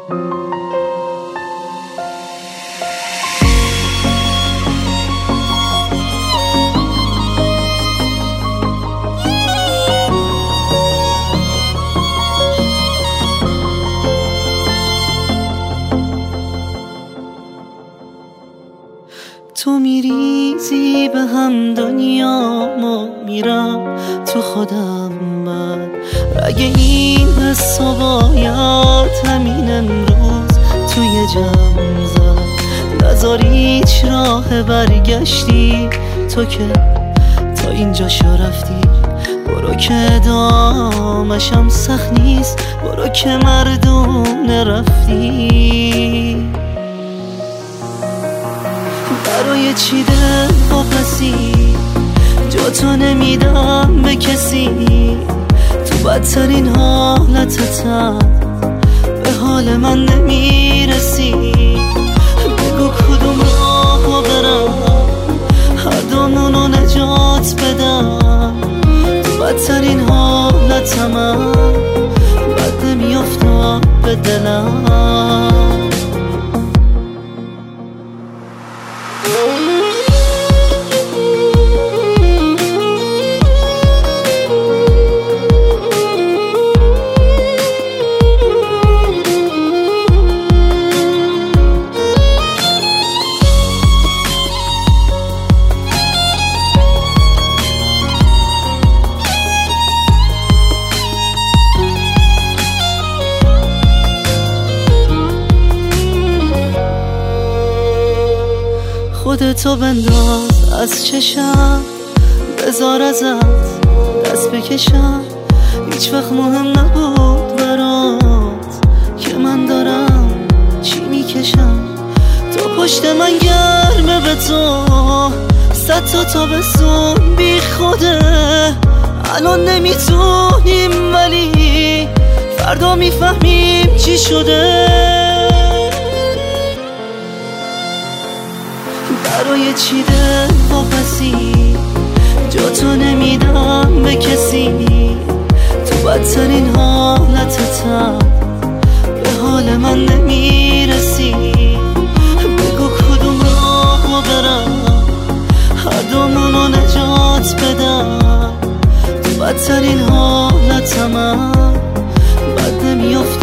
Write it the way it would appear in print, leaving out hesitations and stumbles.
تو میریزی به هم دنیامو میرم تو خودم من رگ این حسا باید همین امروز توی جمع زد نذار هیچ راه برگشتی تو که تا اینجا شو رفتی برو که دامشم سخت نیست برو که مردونه رفتی برای چی دل واپسی جا تو نمیدم به کسی تو بدترین حالتتم به حال من نمیرسی بگو کدوم راهو برم هر دومونو نجات بدم تو بدترین حالتم بد نمیافتم به دلم خودتو بنداز از چشم بذار ازت دست بکشم هیچ وقت مهم نبود برات که من دارم چی میکشم تو پشت من گرمه به تو 100 تا تابستون بی خوده الان نمیتونیم ولی فردا میفهمیم چی شده برای چی دل واپسی جا تو نمیدم به کسی تو بدترین حالتتم به حال من نمیرسی بگو کدوم راهو برم هر دومونو نجات بدم تو بدترین حالتم بد نمیافت